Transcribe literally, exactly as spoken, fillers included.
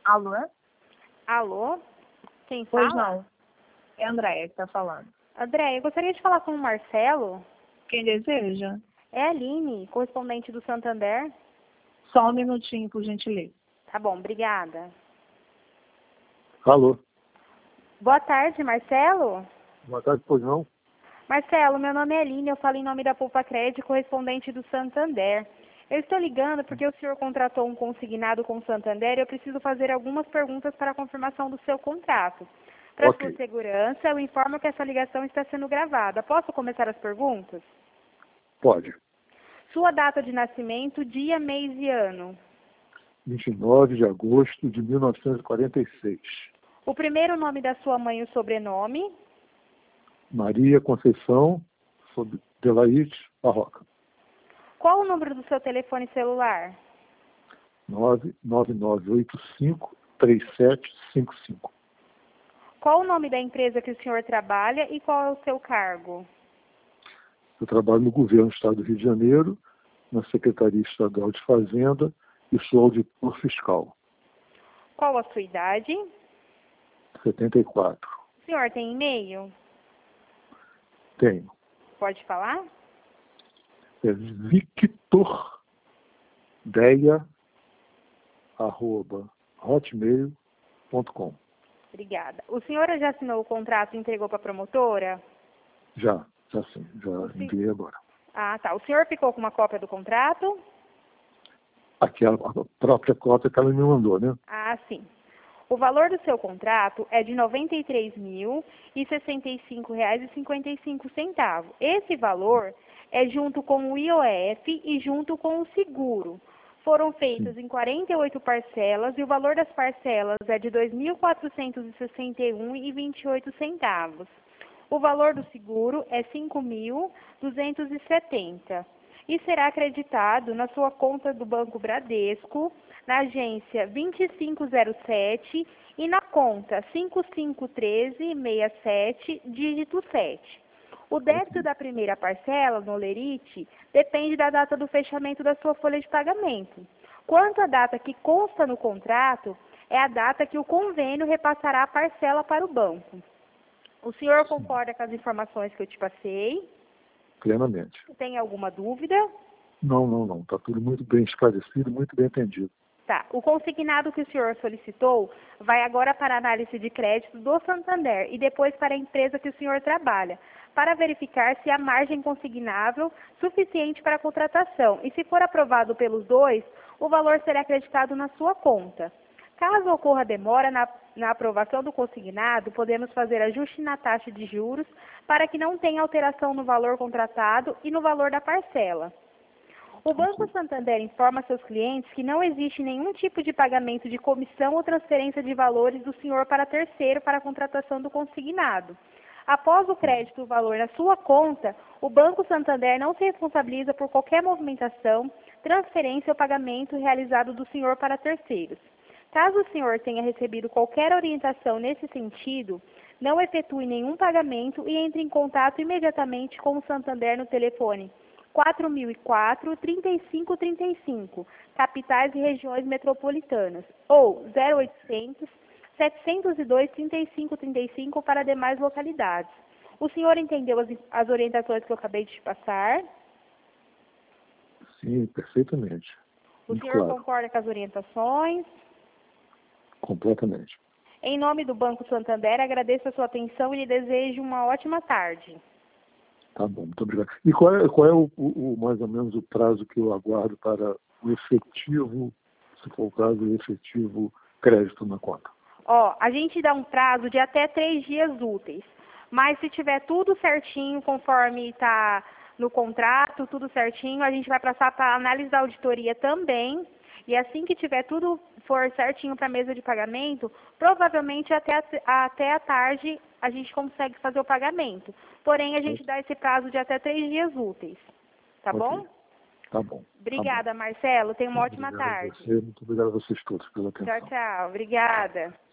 Alô? Alô? Quem fala? Pois não. É a Andréia que está falando. André, eu gostaria de falar com o Marcelo. Quem deseja? É a Aline, correspondente do Santander. Só um minutinho, por gentileza. Tá bom, obrigada. Alô? Boa tarde, Marcelo. Boa tarde, pois não? Marcelo, meu nome é Aline, eu falo em nome da Poupa Crédito, correspondente do Santander. Eu estou ligando porque o senhor contratou um consignado com o Santander e eu preciso fazer algumas perguntas para a confirmação do seu contrato. Para Ok. sua segurança, eu informo que essa ligação está sendo gravada. Posso começar as perguntas? Pode. Sua data de nascimento, dia, mês e ano. vinte e nove de agosto de mil novecentos e quarenta e seis. O primeiro nome da sua mãe e o sobrenome. Maria Conceição sob Delaide Barroca. Qual o número do seu telefone celular? nove nove nove oito cinco três sete cinco cinco. Qual o nome da empresa que o senhor trabalha e qual é o seu cargo? Eu trabalho no governo do Estado do Rio de Janeiro, na Secretaria Estadual de Fazenda e sou auditor fiscal. Qual a sua idade? setenta e quatro. O senhor tem e-mail? Tenho. Pode falar? É victordeia, arroba, hotmail ponto com. Obrigada. O senhor já assinou o contrato e entregou para a promotora? Já, já sim, já Sim. enviei agora. Ah, tá. O senhor ficou com uma cópia do contrato? Aquela a própria cópia que ela me mandou, né? Ah, sim. O valor do seu contrato é de noventa e três mil e sessenta e cinco reais e cinquenta e cinco centavos. Esse valor é junto com o I O F e junto com o seguro. Foram feitas em quarenta e oito parcelas e o valor das parcelas é de dois mil quatrocentos e sessenta e um reais e vinte e oito centavos. O valor do seguro é cinco mil duzentos e setenta e será acreditado na sua conta do Banco Bradesco, na agência vinte e cinco zero sete e na conta cinco cinco um três seis sete, dígito sete. O débito da primeira parcela, no Lerite, depende da data do fechamento da sua folha de pagamento. Quanto à data que consta no contrato, é a data que o convênio repassará a parcela para o banco. O senhor concorda com as informações que eu te passei? Plenamente. Tem alguma dúvida? Não, não, não. Está tudo muito bem esclarecido, muito bem entendido. Tá. O consignado que o senhor solicitou vai agora para a análise de crédito do Santander e depois para a empresa que o senhor trabalha, para verificar se há margem consignável suficiente para a contratação. E se for aprovado pelos dois, o valor será acreditado na sua conta. Caso ocorra demora na, na aprovação do consignado, podemos fazer ajuste na taxa de juros para que não tenha alteração no valor contratado e no valor da parcela. O Banco Santander informa seus clientes que não existe nenhum tipo de pagamento de comissão ou transferência de valores do senhor para terceiro para a contratação do consignado. Após o crédito do valor na sua conta, o Banco Santander não se responsabiliza por qualquer movimentação, transferência ou pagamento realizado do senhor para terceiros. Caso o senhor tenha recebido qualquer orientação nesse sentido, não efetue nenhum pagamento e entre em contato imediatamente com o Santander no telefone quatro mil e quatro, trinta e cinco trinta e cinco, capitais e regiões metropolitanas, ou zero oitocentos, setecentos e dois, trinta e cinco trinta e cinco para demais localidades. O senhor entendeu as, as orientações que eu acabei de te passar? Sim, perfeitamente. O Muito senhor claro. concorda com as orientações? Completamente. Em nome do Banco Santander, agradeço a sua atenção e lhe desejo uma ótima tarde. Tá bom, muito obrigado. E qual é, qual é o, o, o, mais ou menos o prazo que eu aguardo para o efetivo, se for o caso, o efetivo crédito na conta? Ó, a gente dá um prazo de até três dias úteis, mas se tiver tudo certinho, conforme está no contrato, tudo certinho, a gente vai passar para a análise da auditoria também, e assim que tiver tudo for certinho para a mesa de pagamento, provavelmente até a, até a tarde a gente consegue fazer o pagamento. Porém, a gente dá esse prazo de até três dias úteis. Tá Ok. bom? Tá bom. Obrigada, Tá bom. Marcelo. Tenha uma Muito ótima obrigado a tarde. você, muito obrigado a vocês todos pela atenção. Tchau, tchau. Obrigada.